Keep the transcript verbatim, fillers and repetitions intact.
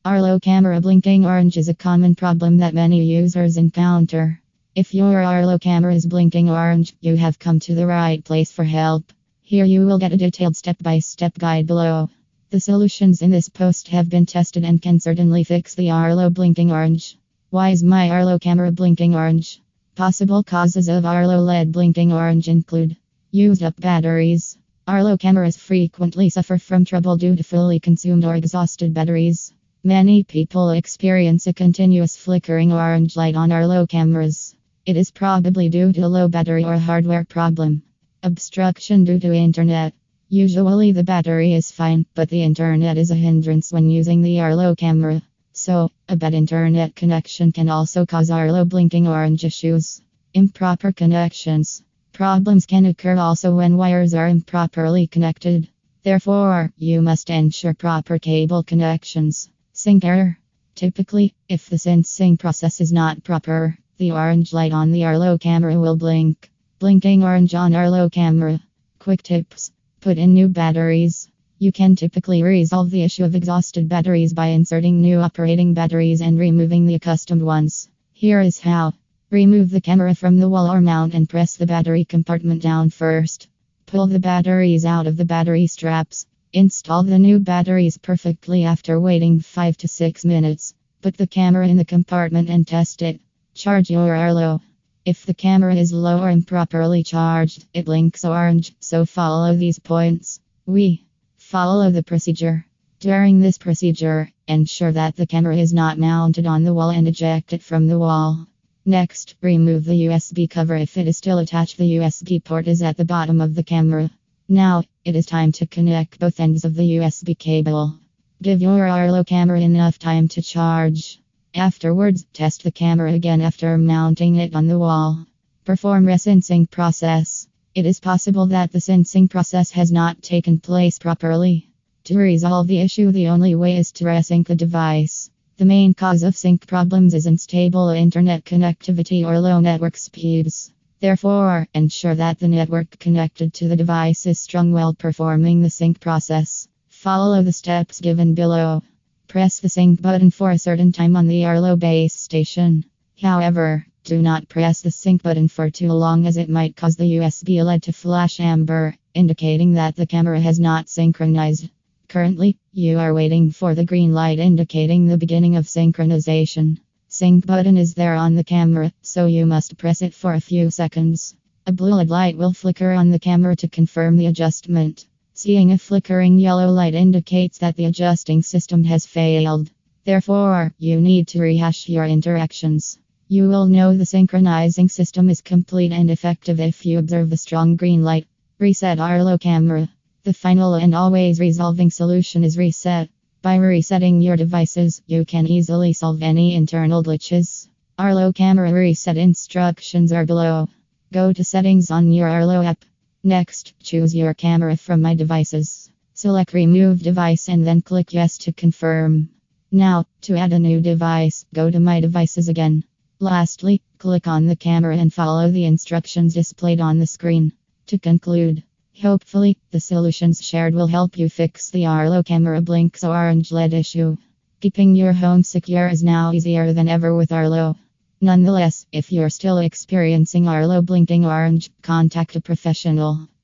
Arlo camera blinking orange is a common problem that many users encounter. If your Arlo camera is blinking orange, you have come to the right place for help. Here you will get a detailed step-by-step guide below. The solutions in this post have been tested and can certainly fix the Arlo blinking orange. Why is my Arlo camera blinking orange? Possible causes of Arlo L E D blinking orange include used up batteries. Arlo cameras frequently suffer from trouble due to fully consumed or exhausted batteries. Many people experience a continuous flickering orange light on Arlo cameras. It is probably due to a low battery or hardware problem. Obstruction due to internet. Usually the battery is fine, but the internet is a hindrance when using the Arlo camera. So, a bad internet connection can also cause Arlo blinking orange issues. Improper connections. Problems can occur also when wires are improperly connected. Therefore, you must ensure proper cable connections. Sync error. Typically, if the sensing process is not proper, the orange light on the Arlo camera will blink. Blinking orange on Arlo camera. Quick tips. Put in new batteries. You can typically resolve the issue of exhausted batteries by inserting new operating batteries and removing the accustomed ones. Here is how. Remove the camera from the wall or mount and press the battery compartment down first. Pull the batteries out of the battery straps. Install the new batteries perfectly after waiting five to six minutes. Put the camera in the compartment and test it. Charge your Arlo. If the camera is low or improperly charged, it blinks orange, so follow these points. We follow the procedure. During this procedure, ensure that the camera is not mounted on the wall and eject it from the wall. Next, remove the U S B cover if it is still attached. The U S B port is at the bottom of the camera. Now, it is time to connect both ends of the U S B cable. Give your Arlo camera enough time to charge. Afterwards, test the camera again after mounting it on the wall. Perform resensing process. It is possible that the sensing process has not taken place properly. To resolve the issue, the only way is to resync the device. The main cause of sync problems is unstable internet connectivity or low network speeds. Therefore, ensure that the network connected to the device is strong while performing the sync process. Follow the steps given below. Press the sync button for a certain time on the Arlo base station. However, do not press the sync button for too long as it might cause the U S B L E D to flash amber, indicating that the camera has not synchronized. Currently, you are waiting for the green light indicating the beginning of synchronization. Sync button is there on the camera, so you must press it for a few seconds. A blue L E D light will flicker on the camera to confirm the adjustment. Seeing a flickering yellow light indicates that the adjusting system has failed. Therefore, you need to rehash your interactions. You will know the synchronizing system is complete and effective if you observe the strong green light. Reset Arlo camera. The final and always resolving solution is reset. By resetting your devices, you can easily solve any internal glitches. Arlo camera reset instructions are below. Go to settings on your Arlo app. Next, choose your camera from My Devices. Select Remove Device and then click Yes to confirm. Now, to add a new device, go to My Devices again. Lastly, click on the camera and follow the instructions displayed on the screen. To conclude, hopefully, the solutions shared will help you fix the Arlo camera blinks orange L E D issue. Keeping your home secure is now easier than ever with Arlo. Nonetheless, if you're still experiencing Arlo blinking orange, contact a professional.